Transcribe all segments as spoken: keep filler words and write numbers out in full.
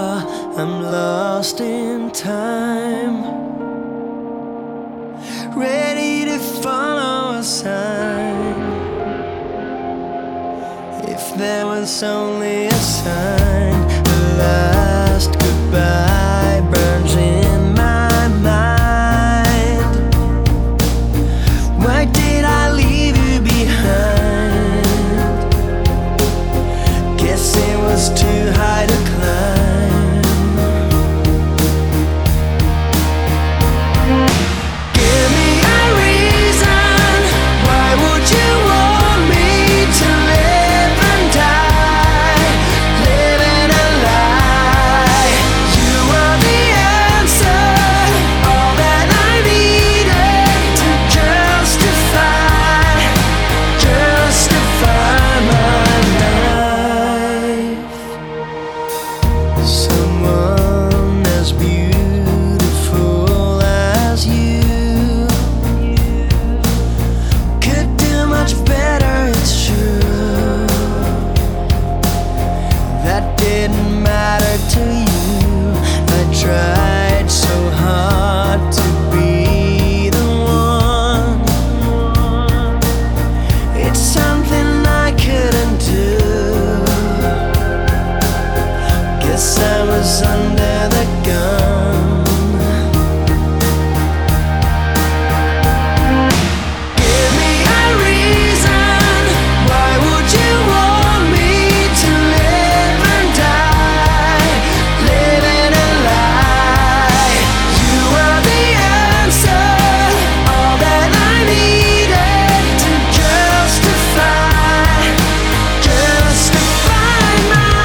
far, I'm lost in time, ready to follow a sign. If there was only a sign, the last goodbye burns in my mind. Why did I leave you behind? Guess it was too high to climb. Give me a reason, why would you want me to live and die, living a lie? You were the answer, all that I needed to justify, justify my life. Someone as beautiful as you could do much better, it's true. That didn't matter to you. I tried so hard to be the one. It's something I couldn't do. Guess I was under the gun. Give me a reason, why would you want me to live and die, living a lie? You were the answer, all that I needed to justify, justify my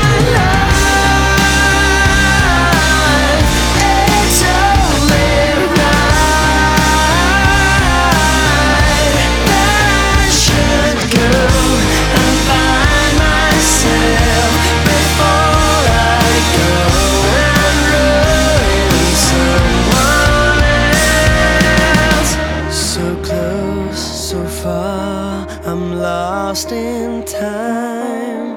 life. It's only right that I should go and find myself before I go and ruin someone else. So close, so far, I'm lost in time,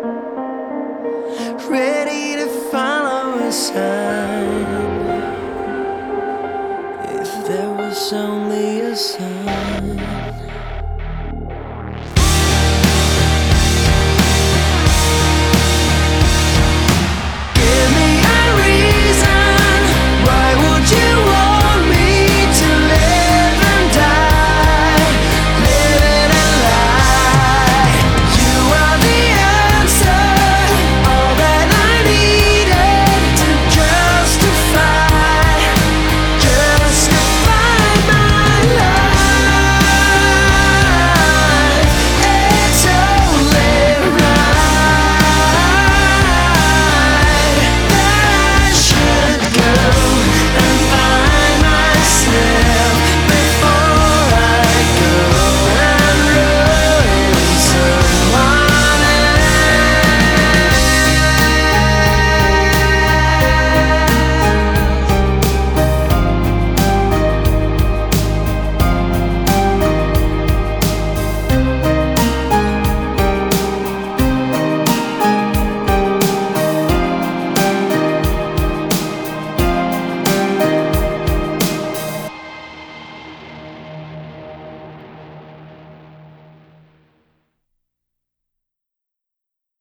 ready to follow a sign. If there was only a sign.